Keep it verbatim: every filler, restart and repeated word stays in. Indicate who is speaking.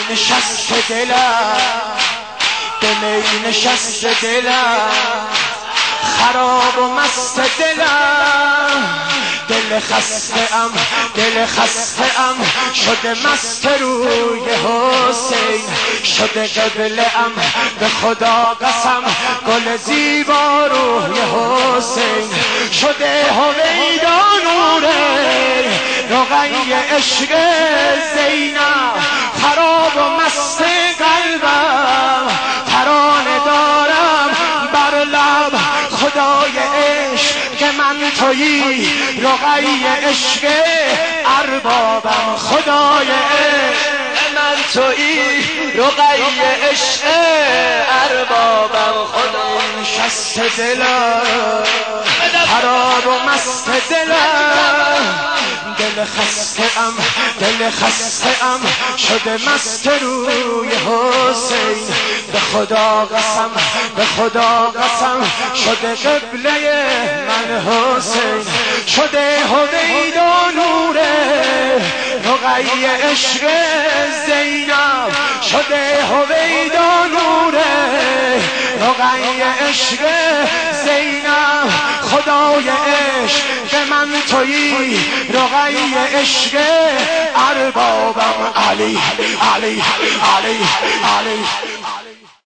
Speaker 1: نشست دلم به می نشست دلم خراب و مست دلم دل خسته ام دل خسته ام شده مست روی حسین شده قبله ام به خدا قسم گل زیبا روی حسین شده هویدا نوره رقی عشق زینب خراب و مست قلبم ترانه دارم بر لب خدای عشق که من تویی رقی عشق اربابم خدای عشق
Speaker 2: من تویی رقی عشق اربابم خدای
Speaker 1: نشست دلم خراب و مست دلم دل خسته ام دل خسته ام شده مست روی حسین به خدا قسم به خدا قسم شده قبله من حسین شده هویدا نوره رقی عشق زینب شده هویدا نوره رقی عشق زینب خدای عشق به من تویی رقی عشق اربابم علی علی علی علی